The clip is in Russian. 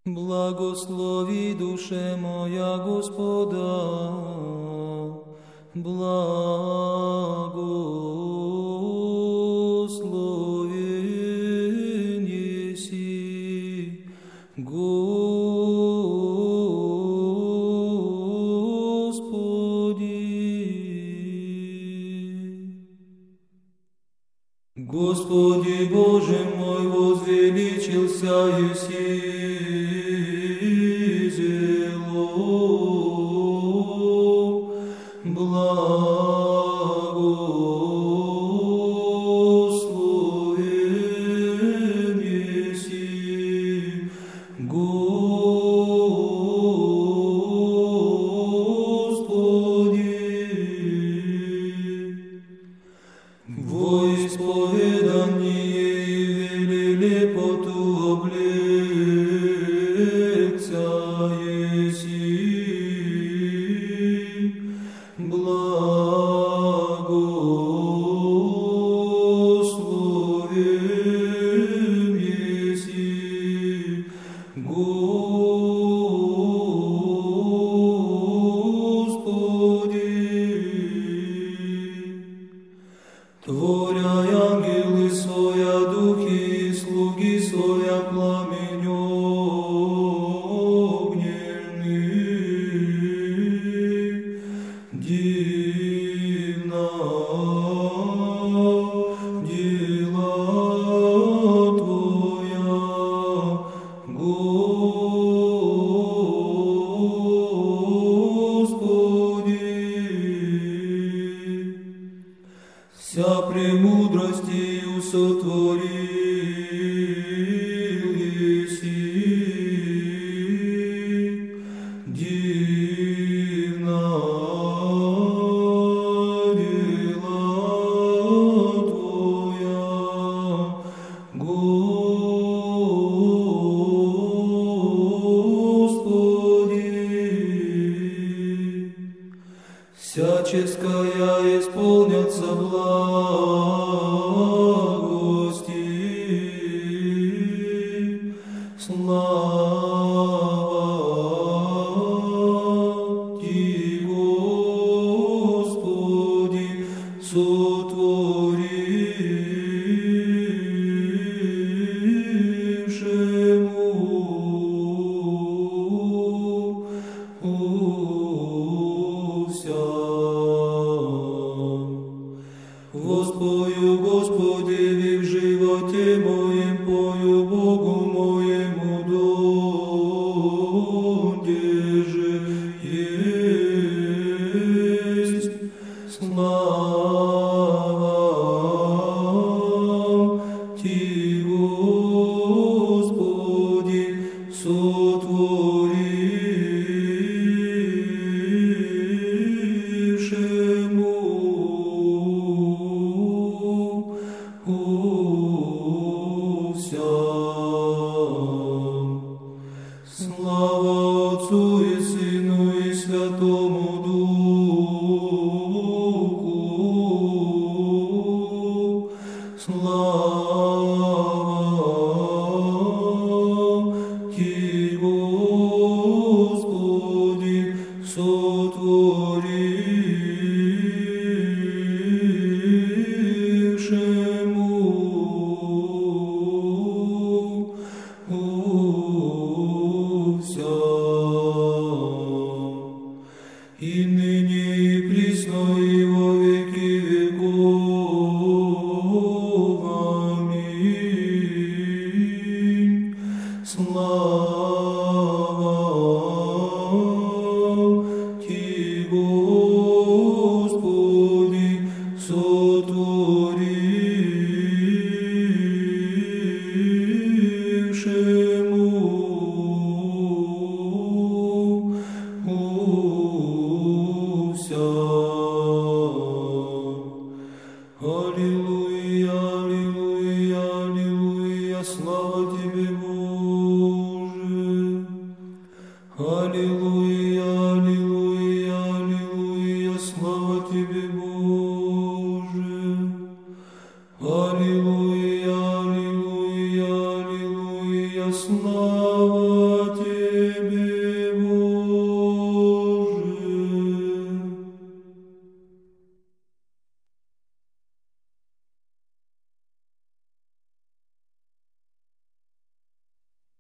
Благослови, душе моя, Господа, благословен еси, Господи. Господи Боже мой, возвеличился еси, благословен еси, Господи. Во исповедание и велелепоту облегся еси, благословен еси, Господи. Творя ангелы своя, духи и слуги своя, пламень огненный, дивно дела Твоя, Господи. Вся премудростью сотворил еси, дивно дела Твоя, Господи. Всяческая исполнятся благости, слава Ти, Господи, сотворившему вся. Воспою, Господи, в животе моем, пою Богу моему, донде же есть слава Ти, Господи, сотворившему вся. Слава Отцу и Сыну и Святому Духу, слава Ти, Господи, сотворившему вся. И ныне и присно и во веки веков. Аминь. Слава Ти, Господи, сотворившему вся. Аллилуйя, аллилуйя, аллилуйя, слава Тебе, Боже. Аллилуйя.